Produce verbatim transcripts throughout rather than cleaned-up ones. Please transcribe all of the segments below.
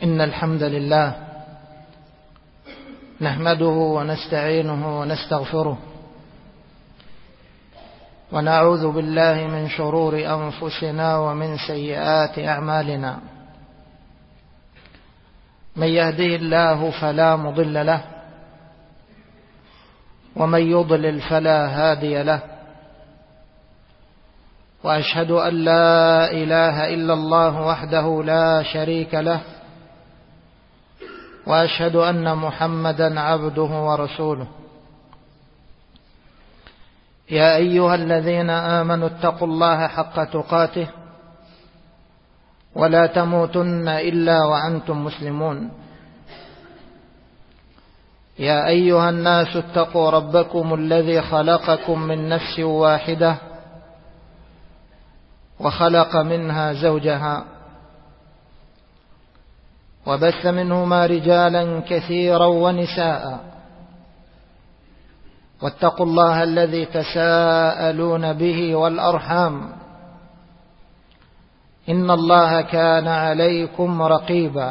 إن الحمد لله نحمده ونستعينه ونستغفره ونعوذ بالله من شرور أنفسنا ومن سيئات أعمالنا. من يهده الله فلا مضل له ومن يضلل فلا هادي له، وأشهد أن لا إله إلا الله وحده لا شريك له، وأشهد أن محمدا عبده ورسوله. يا أيها الذين آمنوا اتقوا الله حق تقاته ولا تموتن إلا وأنتم مسلمون. يا أيها الناس اتقوا ربكم الذي خلقكم من نفس واحدة وخلق منها زوجها وبث منهما رجالا كثيرا ونساء، واتقوا الله الذي تساءلون به والأرحام إن الله كان عليكم رقيبا.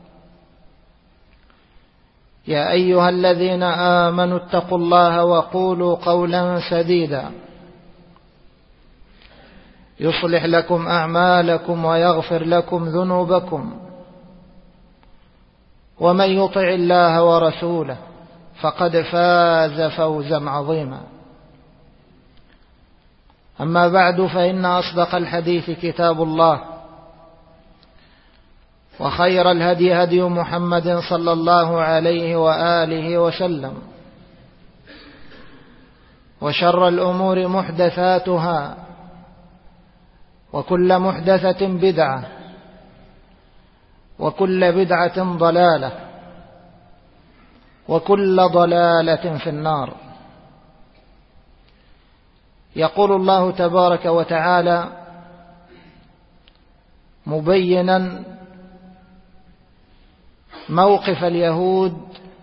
يا أيها الذين آمنوا اتقوا الله وقولوا قولا سديدا يصلح لكم أعمالكم ويغفر لكم ذنوبكم، ومن يطع الله ورسوله فقد فاز فوزا عظيما. أما بعد، فإن أصدق الحديث كتاب الله، وخير الهدي هدي محمد صلى الله عليه وآله وسلم، وشر الأمور محدثاتها، وكل محدثة بدعة، وكل بدعة ضلالة، وكل ضلالة في النار. يقول الله تبارك وتعالى مبينا موقف اليهود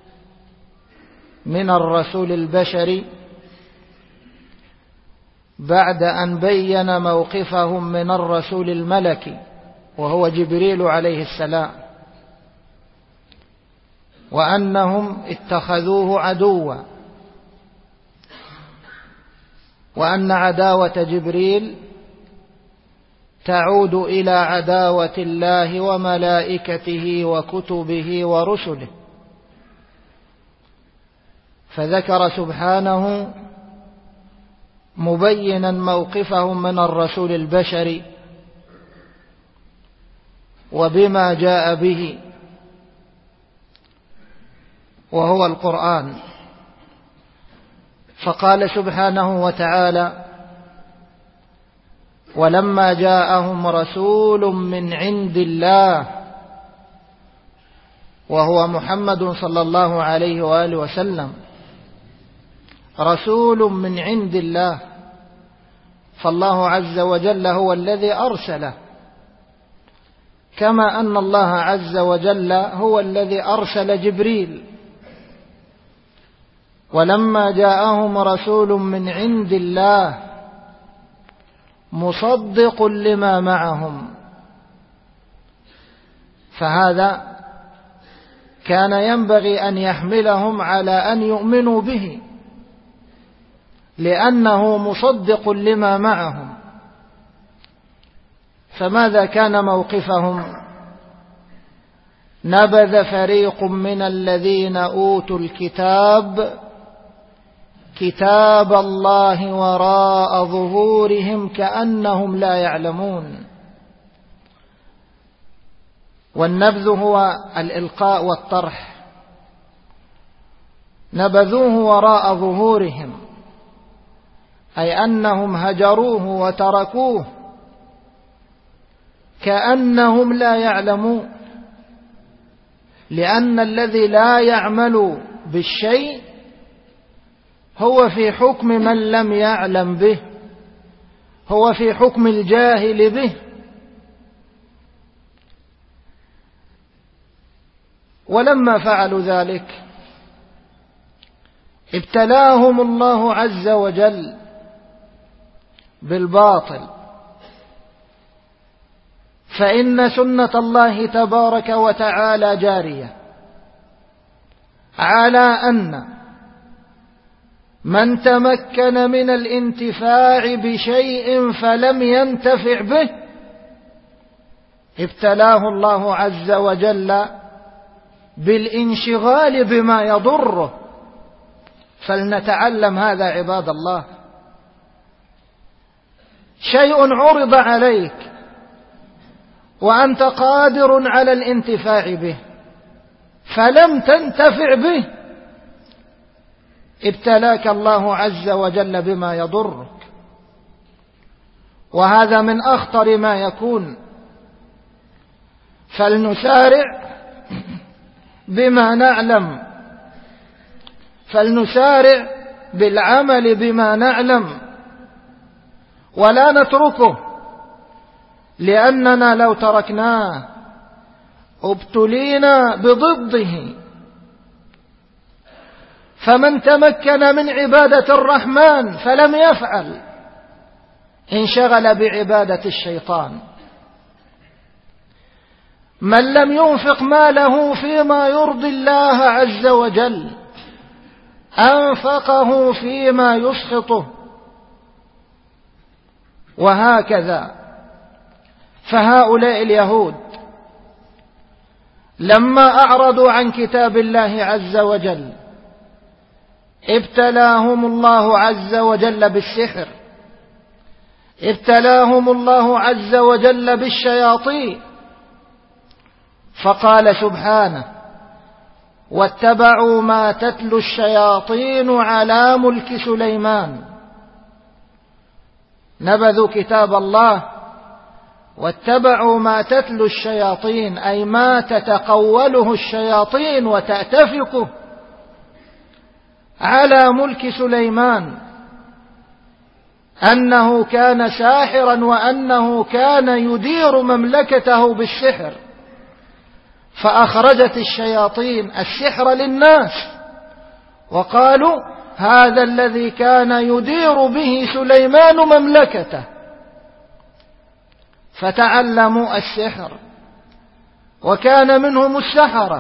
من الرسول البشري بعد أن بين موقفهم من الرسول الملكي وهو جبريل عليه السلام، وأنهم اتخذوه عدوا، وأن عداوة جبريل تعود إلى عداوة الله وملائكته وكتبه ورسله. فذكر سبحانه مبينا موقفهم من الرسول البشري وبما جاء به وهو القرآن، فقال سبحانه وتعالى: ولما جاءهم رسول من عند الله، وهو محمد صلى الله عليه وآله وسلم، رسول من عند الله، فالله عز وجل هو الذي أرسله، كما أن الله عز وجل هو الذي أرسل جبريل. ولما جاءهم رسول من عند الله مصدق لما معهم، فهذا كان ينبغي أن يحملهم على أن يؤمنوا به، لأنه مصدق لما معهم. فماذا كان موقفهم؟ نبذ فريق من الذين أوتوا الكتاب كتاب الله وراء ظهورهم كأنهم لا يعلمون. والنبذ هو الإلقاء والطرح، نبذوه وراء ظهورهم، أي أنهم هجروه وتركوه كأنهم لا يعلمون، لأن الذي لا يعمل بالشيء هو في حكم من لم يعلم به، هو في حكم الجاهل به. ولما فعلوا ذلك ابتلاهم الله عز وجل بالباطل، فإن سنة الله تبارك وتعالى جارية على أن من تمكن من الانتفاع بشيء فلم ينتفع به ابتلاه الله عز وجل بالانشغال بما يضره. فلنتعلم هذا عباد الله. شيء عرض عليك وأنت قادر على الانتفاع به فلم تنتفع به ابتلاك الله عز وجل بما يضرك، وهذا من أخطر ما يكون. فلنسارع بما نعلم، فلنسارع بالعمل بما نعلم ولا نتركه، لأننا لو تركناه ابتلينا بضده. فمن تمكن من عبادة الرحمن فلم يفعل انشغل بعبادة الشيطان. من لم ينفق ماله فيما يرضي الله عز وجل أنفقه فيما يسخطه، وهكذا. فهؤلاء اليهود لما أعرضوا عن كتاب الله عز وجل ابتلاهم الله عز وجل بالسحر، ابتلاهم الله عز وجل بالشياطين. فقال سبحانه: واتبعوا ما تتلو الشياطين على ملك سليمان. نبذوا كتاب الله واتبعوا ما تتلو الشياطين، أي ما تتقوله الشياطين وتأتفكه على ملك سليمان، أنه كان ساحرا وأنه كان يدير مملكته بالسحر. فأخرجت الشياطين السحر للناس وقالوا: هذا الذي كان يدير به سليمان مملكته. فتعلموا السحر، وكان منهم السحرة،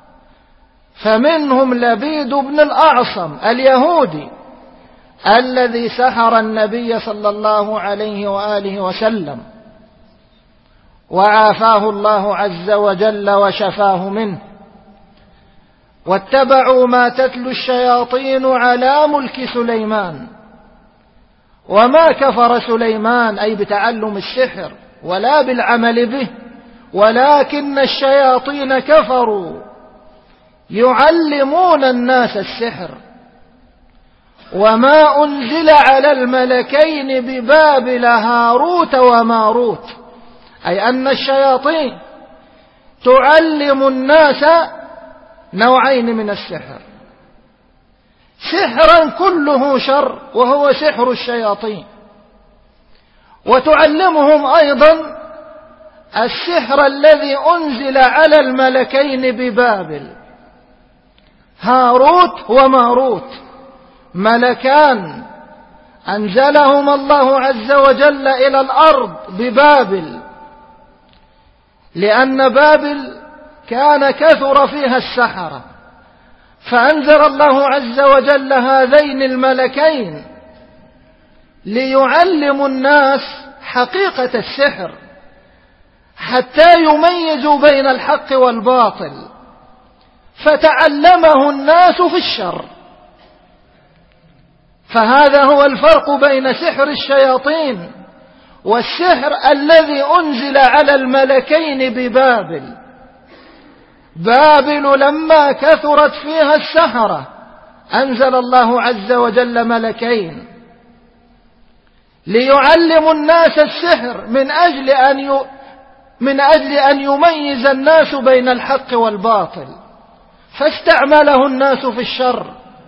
فمنهم لبيد بن الأعصم اليهودي الذي سحر النبي صلى الله عليه وآله وسلم، وعافاه الله عز وجل وشفاه منه. واتبعوا ما تتلو الشياطين على ملك سليمان. وما كفر سليمان أي بتعلم السحر ولا بالعمل به، ولكن الشياطين كفروا يعلمون الناس السحر. وما أنزل على الملكين ببابل هاروت وماروت، أي أن الشياطين تعلم الناس نوعين من السحر: سحرا كله شر وهو سحر الشياطين، وتعلمهم أيضا السحر الذي أنزل على الملكين ببابل هاروت وماروت، ملكان أنزلهما الله عز وجل إلى الأرض ببابل، لأن بابل كان كثر فيها السحرة، فأنزل الله عز وجل هذين الملكين ليعلموا الناس حقيقة السحر حتى يميزوا بين الحق والباطل، فتعلمه الناس في الشر. فهذا هو الفرق بين سحر الشياطين والسحر الذي أنزل على الملكين ببابل. بابل لما كثرت فيها السحرة أنزل الله عز وجل ملكين ليعلموا الناس السحر من أجل أن ي... من أجل أن يميز الناس بين الحق والباطل، فاستعمله الناس في الشر.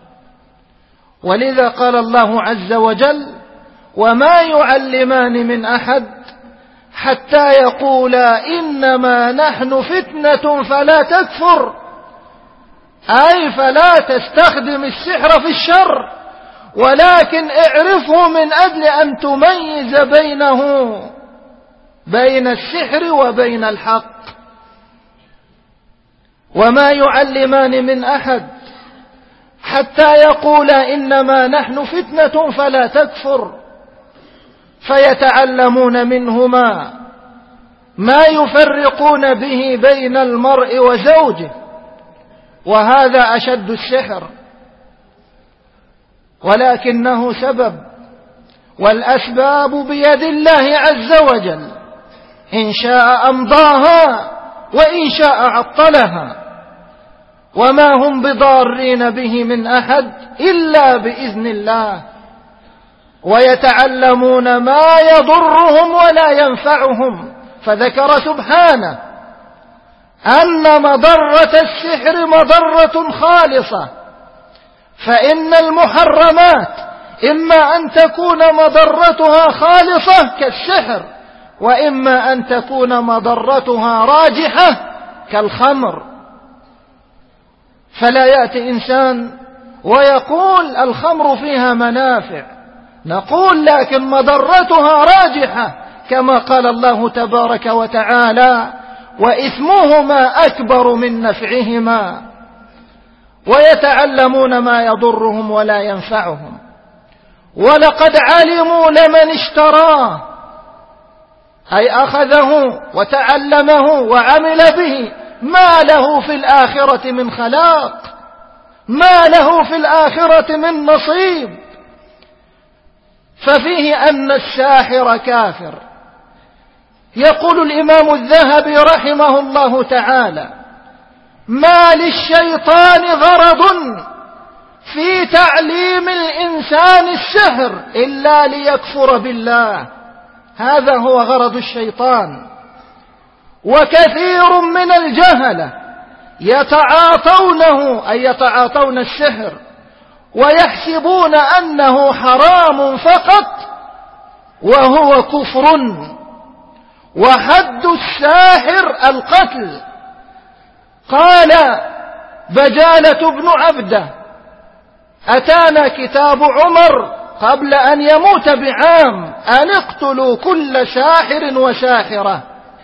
ولذا قال الله عز وجل: وما يعلمان من أحد حتى يقولا إنما نحن فتنة فلا تكفر، أي فلا تستخدم السحر في الشر، ولكن اعرفه من أجل أن تميز بينه بين السحر وبين الحق. وما يعلمان من أحد حتى يقولا إنما نحن فتنة فلا تكفر، فيتعلمون منهما ما يفرقون به بين المرء وزوجه، وهذا أشد السحر، ولكنه سبب، والأسباب بيد الله عز وجل، إن شاء أمضاها وإن شاء عطلها، وما هم بضارين به من أحد إلا بإذن الله، ويتعلمون ما يضرهم ولا ينفعهم. فذكر سبحانه أن مضرة السحر مضرة خالصة، فإن المحرمات إما أن تكون مضرتها خالصة كالسحر، وإما أن تكون مضرتها راجحة كالخمر. فلا يأتي إنسان ويقول الخمر فيها منافع، نقول لكن مضرتها راجحة، كما قال الله تبارك وتعالى وإثمهما أكبر من نفعهما. ويتعلمون ما يضرهم ولا ينفعهم، ولقد علموا لمن اشتراه، أي أخذه وتعلمه وعمل به، ما له في الآخرة من خلاق، ما له في الآخرة من نصيب. ففيه أن الساحر كافر. يقول الإمام الذهبي رحمه الله تعالى: ما للشيطان غرض في تعليم الإنسان السحر إلا ليكفر بالله، هذا هو غرض الشيطان. وكثير من الجهلة يتعاطونه، أي يتعاطون السحر ويحسبون أنه حرام فقط، وهو كفر، وحد الساحر القتل. قال بجالة بن عبده: أتانا كتاب عمر قبل أن يموت بعام أن اقتلوا كل ساحر وساحرة.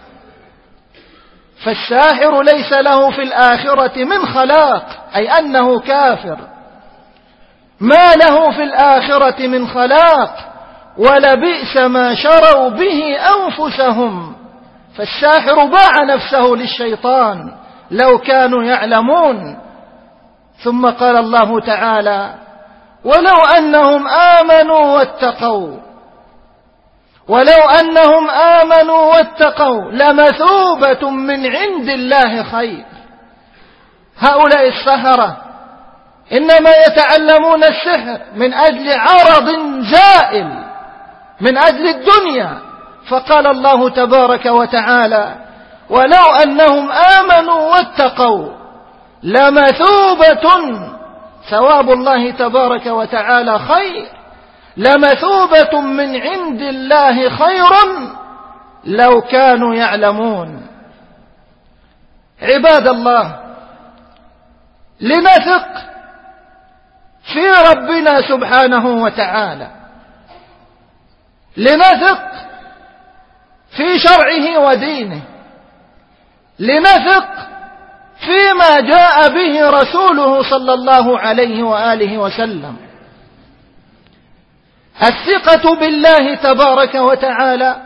فالساحر ليس له في الآخرة من خلاق، أي أنه كافر، ما له في الآخرة من خلاق، ولبئس ما شروا به أنفسهم. فالساحر باع نفسه للشيطان لو كانوا يعلمون. ثم قال الله تعالى: ولو أنهم آمنوا واتقوا ولو أنهم آمنوا واتقوا لمثوبة من عند الله خير. هؤلاء السحرة إنما يتعلمون السحر من أجل عرض زائل، من أجل الدنيا. فقال الله تبارك وتعالى: ولو أنهم آمنوا واتقوا لمثوبة، ثواب الله تبارك وتعالى خير، لمثوبة من عند الله خير لو كانوا يعلمون. عباد الله، لنثق في ربنا سبحانه وتعالى، لنثق في شرعه ودينه، لنثق فيما جاء به رسوله صلى الله عليه وآله وسلم. الثقة بالله تبارك وتعالى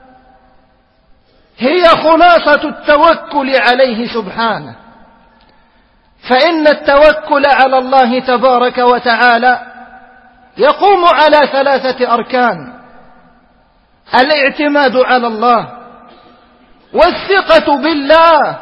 هي خلاصة التوكل عليه سبحانه، فإن التوكل على الله تبارك وتعالى يقوم على ثلاثة أركان: الاعتماد على الله، والثقة بالله،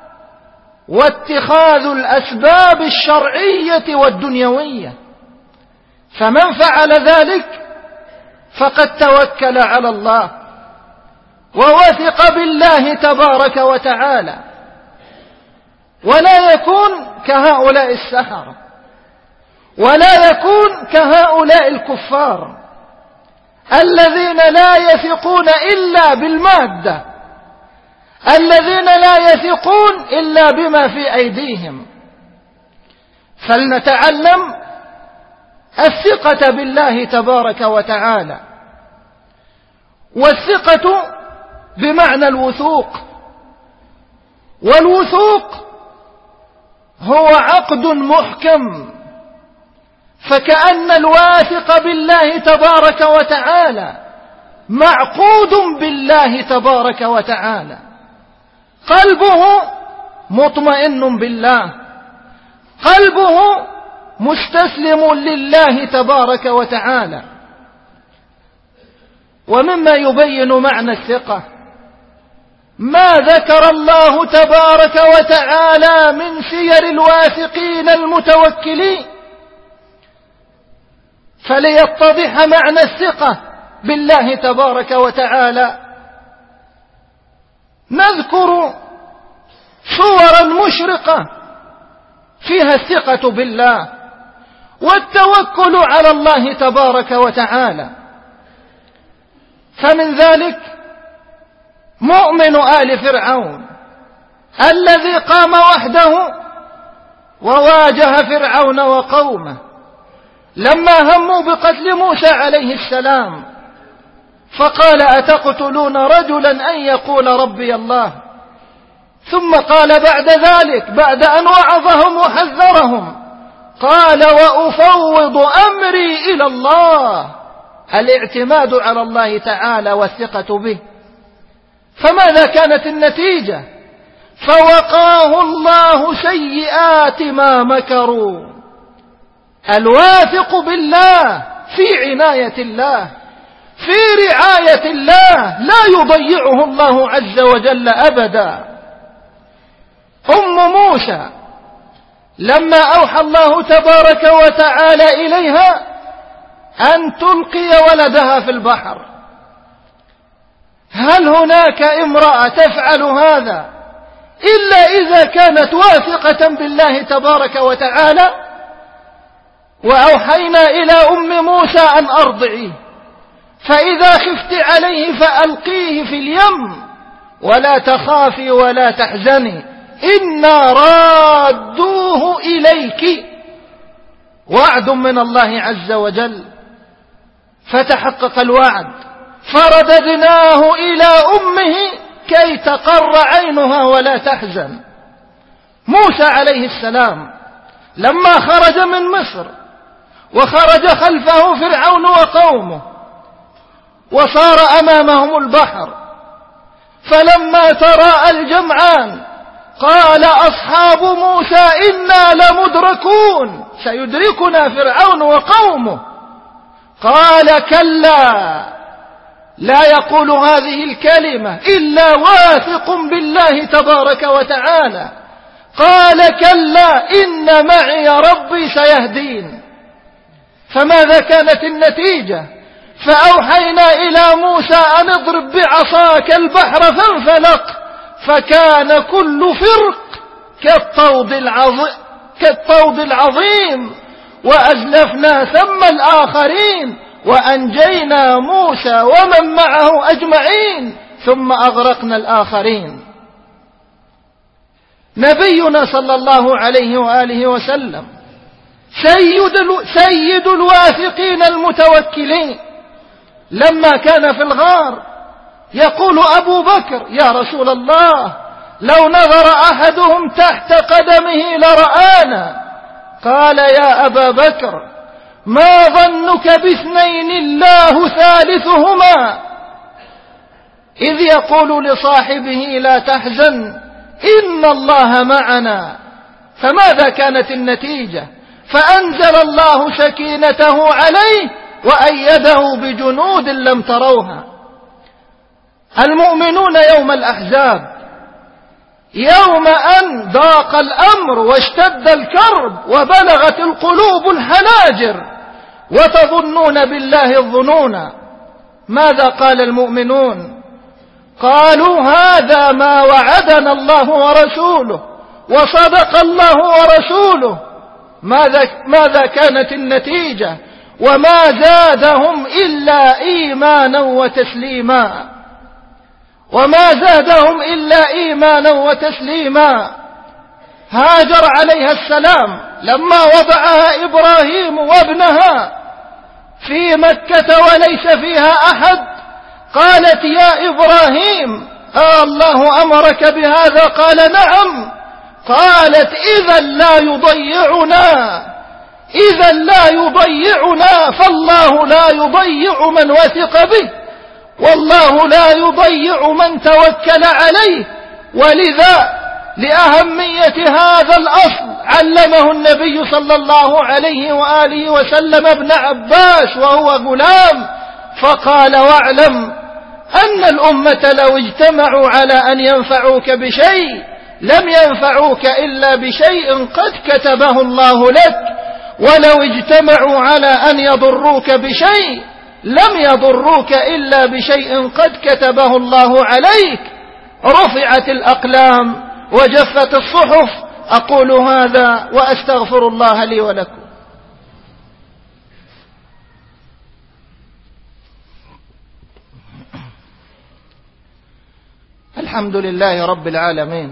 واتخاذ الأسباب الشرعية والدنيوية. فمن فعل ذلك فقد توكل على الله ووثق بالله تبارك وتعالى، ولا يكون كهؤلاء السحرة، ولا يكون كهؤلاء الكفار الذين لا يثقون إلا بالمادة، الذين لا يثقون إلا بما في أيديهم. فلنتعلم الثقة بالله تبارك وتعالى. والثقة بمعنى الوثوق، والوثوق هو عقد محكم، فكأن الواثق بالله تبارك وتعالى معقود بالله تبارك وتعالى، قلبه مطمئن بالله، قلبه مستسلم لله تبارك وتعالى. ومما يبين معنى الثقة ما ذكر الله تبارك وتعالى من سير الواثقين المتوكلين، فليتضح معنى الثقة بالله تبارك وتعالى نذكر صورا مشرقة فيها الثقة بالله والتوكل على الله تبارك وتعالى. فمن ذلك مؤمن آل فرعون الذي قام وحده وواجه فرعون وقومه لما هموا بقتل موسى عليه السلام، فقال أتقتلون رجلا أن يقول ربي الله، ثم قال بعد ذلك بعد أن وعظهم وحذرهم قال وأفوض أمري إلى الله، الاعتماد على الله تعالى والثقة به. فماذا كانت النتيجة؟ فوقاه الله سيئات ما مكروا. الواثق بالله في عناية الله، في رعاية الله، لا يضيعه الله عز وجل أبدا. أم موسى لما أوحى الله تبارك وتعالى إليها أن تلقي ولدها في البحر، هل هناك امرأة تفعل هذا إلا إذا كانت واثقة بالله تبارك وتعالى؟ وأوحينا إلى أم موسى أن أرضعيه، فإذا خفت عليه فألقيه في اليم ولا تخافي ولا تحزني إنا رادوه إليك، وعد من الله عز وجل. فتحقق الوعد، فرددناه إلى أمه كي تقر عينها ولا تحزن. موسى عليه السلام لما خرج من مصر وخرج خلفه فرعون وقومه وصار أمامهم البحر، فلما تراءى الجمعان قال أصحاب موسى إنا لمدركون سيدركنا فرعون وقومه، قال كلا، لا يقول هذه الكلمة إلا واثق بالله تبارك وتعالى، قال كلا إن معي ربي سيهدين. فماذا كانت النتيجة؟ فأوحينا إلى موسى أن اضرب بعصاك البحر فانفلق فكان كل فرق كالطود العظيم, كالطود العظيم وأزلفنا ثم الآخرين وأنجينا موسى ومن معه أجمعين ثم أغرقنا الآخرين. نبينا صلى الله عليه وآله وسلم سيد, سيد الواثقين المتوكلين، لما كان في الغار يقول أبو بكر يا رسول الله لو نظر أحدهم تحت قدمه لرآنا، قال يا أبا بكر ما ظنك باثنين الله ثالثهما، إذ يقول لصاحبه لا تحزن إن الله معنا. فماذا كانت النتيجة؟ فأنزل الله سكينته عليه وأيده بجنود لم تروها. المؤمنون يوم الأحزاب يوم أن ضاق الأمر واشتد الكرب وبلغت القلوب الحناجر وتظنون بالله الظنون، ماذا قال المؤمنون؟ قالوا هذا ما وعدنا الله ورسوله وصدق الله ورسوله. ماذا, ماذا كانت النتيجة؟ وما زادهم إلا إيمانا وتسليما، وما زادهم إلا إيمانا وتسليما. هاجر عليها السلام لما وضعها إبراهيم وابنها في مكة وليس فيها أحد، قالت يا إبراهيم آه الله أمرك بهذا؟ قال نعم. قالت إذا لا يضيعنا، إذا لا يضيعنا، فالله لا يضيع من وثق به، والله لا يضيع من توكل عليه. ولذا لأهمية هذا الأصل علمه النبي صلى الله عليه وآله وسلم ابن عباس وهو غلام، فقال واعلم أن الأمة لو اجتمعوا على أن ينفعوك بشيء لم ينفعوك إلا بشيء قد كتبه الله لك، ولو اجتمعوا على أن يضروك بشيء لم يضروك إلا بشيء قد كتبه الله عليك. رفعت الأقلام وجفت الصحف. أقول هذا وأستغفر الله لي ولكم. الحمد لله رب العالمين،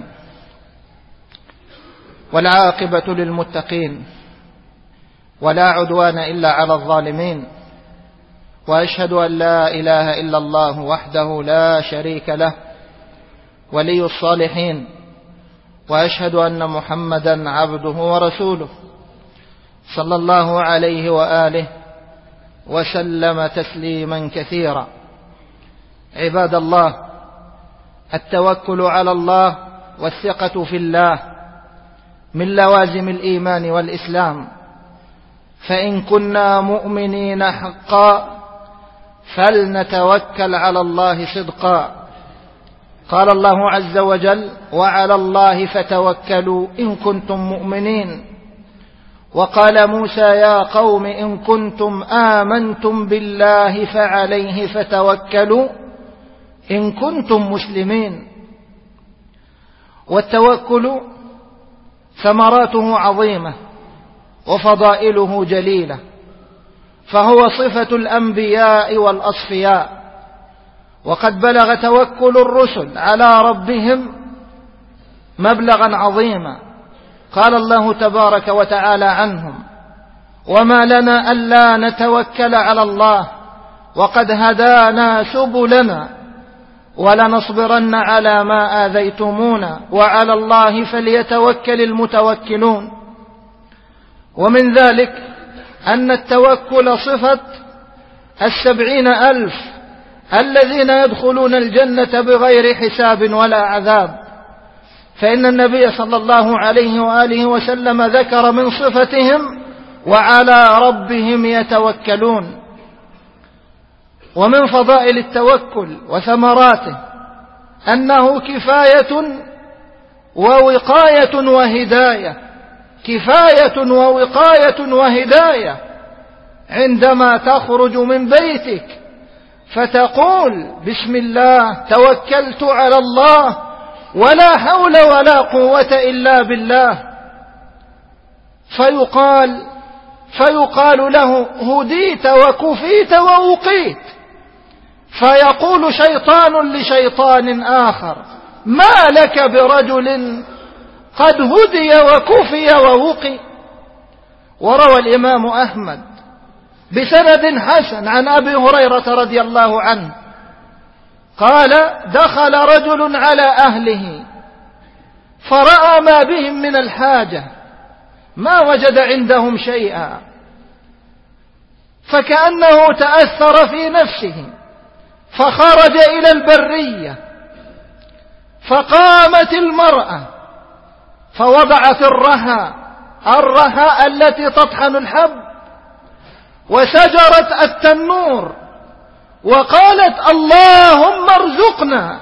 والعاقبة للمتقين، ولا عدوان إلا على الظالمين، وأشهد أن لا إله إلا الله وحده لا شريك له ولي الصالحين، وأشهد أن محمدا عبده ورسوله صلى الله عليه وآله وسلم تسليما كثيرا. عباد الله، التوكل على الله والثقة في الله من لوازم الإيمان والإسلام، فإن كنا مؤمنين حقا فلنتوكل على الله صدقا. قال الله عز وجل وعلى الله فتوكلوا إن كنتم مؤمنين. وقال موسى يا قوم إن كنتم آمنتم بالله فعليه فتوكلوا إن كنتم مسلمين. والتوكل ثمراته عظيمة وفضائله جليلة، فهو صفة الأنبياء والأصفياء، وقد بلغ توكل الرسل على ربهم مبلغا عظيما. قال الله تبارك وتعالى عنهم وما لنا ألا نتوكل على الله وقد هدانا سبلنا ولنصبرن على ما آذيتمونا وعلى الله فليتوكل المتوكلون. ومن ذلك أن التوكل صفة السبعين ألف الذين يدخلون الجنة بغير حساب ولا عذاب، فإن النبي صلى الله عليه وآله وسلم ذكر من صفتهم وعلى ربهم يتوكلون. ومن فضائل التوكل وثمراته أنه كفاية ووقاية وهداية، كفاية ووقاية وهداية. عندما تخرج من بيتك فتقول بسم الله توكلت على الله ولا حول ولا قوة إلا بالله، فيقال فيقال له هديت وكفيت ووقيت، فيقول شيطان لشيطان آخر ما لك برجل قد هدي وكفي ووقي. وروى الإمام أحمد بسند حسن عن أبي هريرة رضي الله عنه قال دخل رجل على أهله فرأى ما بهم من الحاجة، ما وجد عندهم شيئا، فكأنه تأثر في نفسه فخرج إلى البرية، فقامت المرأة فوضعت الرحى الرحى التي تطحن الحب وسجرت التنور وقالت اللهم ارزقنا،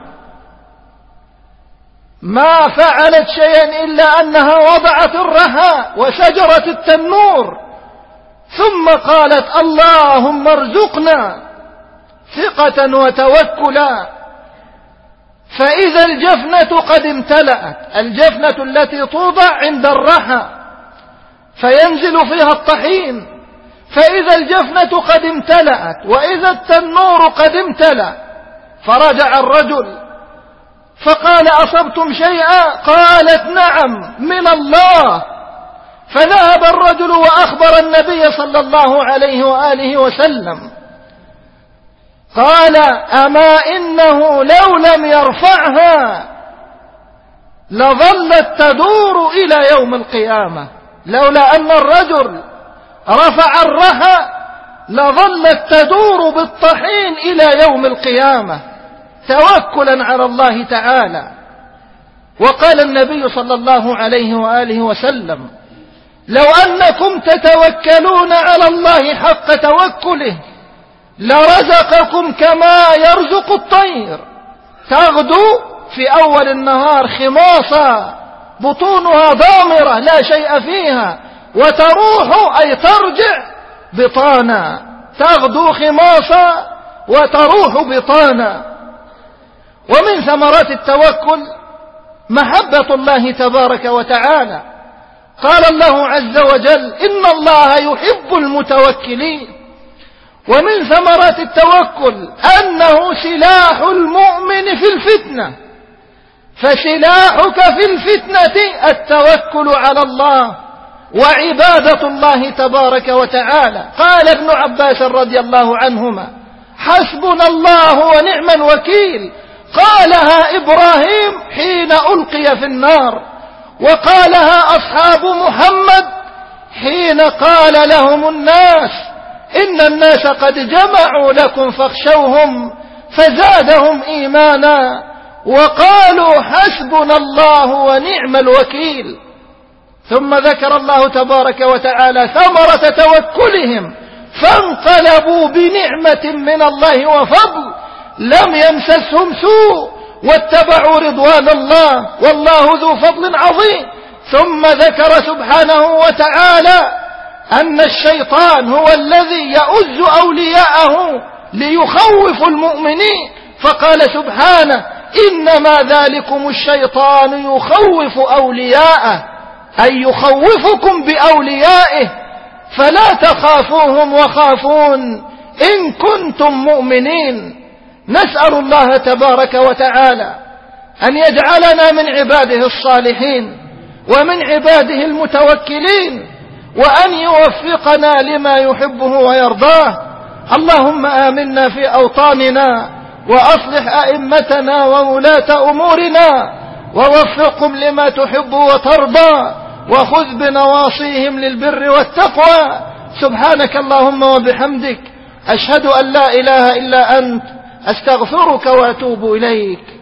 ما فعلت شيئا إلا أنها وضعت الرحى وسجرت التنور ثم قالت اللهم ارزقنا ثقة وتوكلا. فإذا الجفنة قد امتلأت، الجفنة التي توضع عند الرحى فينزل فيها الطحين، فإذا الجفنة قد امتلأت وإذا التنور قد امتلأ، فرجع الرجل فقال أصبتم شيئا؟ قالت نعم من الله. فذهب الرجل وأخبر النبي صلى الله عليه وآله وسلم. قال أما إنه لو لم يرفعها لظلت تدور إلى يوم القيامة، لولا أن الرجل رفع الرحى لظلت تدور بالطحين إلى يوم القيامة توكلا على الله تعالى. وقال النبي صلى الله عليه وآله وسلم لو أنكم تتوكلون على الله حق توكله لرزقكم كما يرزق الطير، تغدو في أول النهار خماصا بطونها ضامرة لا شيء فيها، وتروح أي ترجع بطانا، تغدو خماصا وتروح بطانا. ومن ثمرات التوكل محبة الله تبارك وتعالى. قال الله عز وجل إن الله يحب المتوكلين. ومن ثمرات التوكل أنه سلاح المؤمن في الفتنة، فسلاحك في الفتنة التوكل على الله وعبادة الله تبارك وتعالى. قال ابن عباس رضي الله عنهما حسبنا الله ونعم الوكيل، قالها إبراهيم حين ألقي في النار، وقالها أصحاب محمد حين قال لهم الناس إن الناس قد جمعوا لكم فاخشوهم فزادهم إيمانا وقالوا حسبنا الله ونعم الوكيل. ثم ذكر الله تبارك وتعالى ثمرة توكلهم فانقلبوا بنعمة من الله وفضل لم يمسسهم سوء واتبعوا رضوان الله والله ذو فضل عظيم. ثم ذكر سبحانه وتعالى أن الشيطان هو الذي يؤز أولياءه ليخوف المؤمنين، فقال سبحانه إنما ذلكم الشيطان يخوف أولياءه، أي يخوفكم بأوليائه، فلا تخافوهم وخافون إن كنتم مؤمنين. نسأل الله تبارك وتعالى أن يجعلنا من عباده الصالحين ومن عباده المتوكلين، وأن يوفقنا لما يحبه ويرضاه. اللهم آمنا في أوطاننا وأصلح أئمتنا وولاة أمورنا ووفقهم لما تحب وترضى، وخذ بنواصيهم للبر والتقوى. سبحانك اللهم وبحمدك أشهد أن لا إله إلا أنت أستغفرك وأتوب إليك.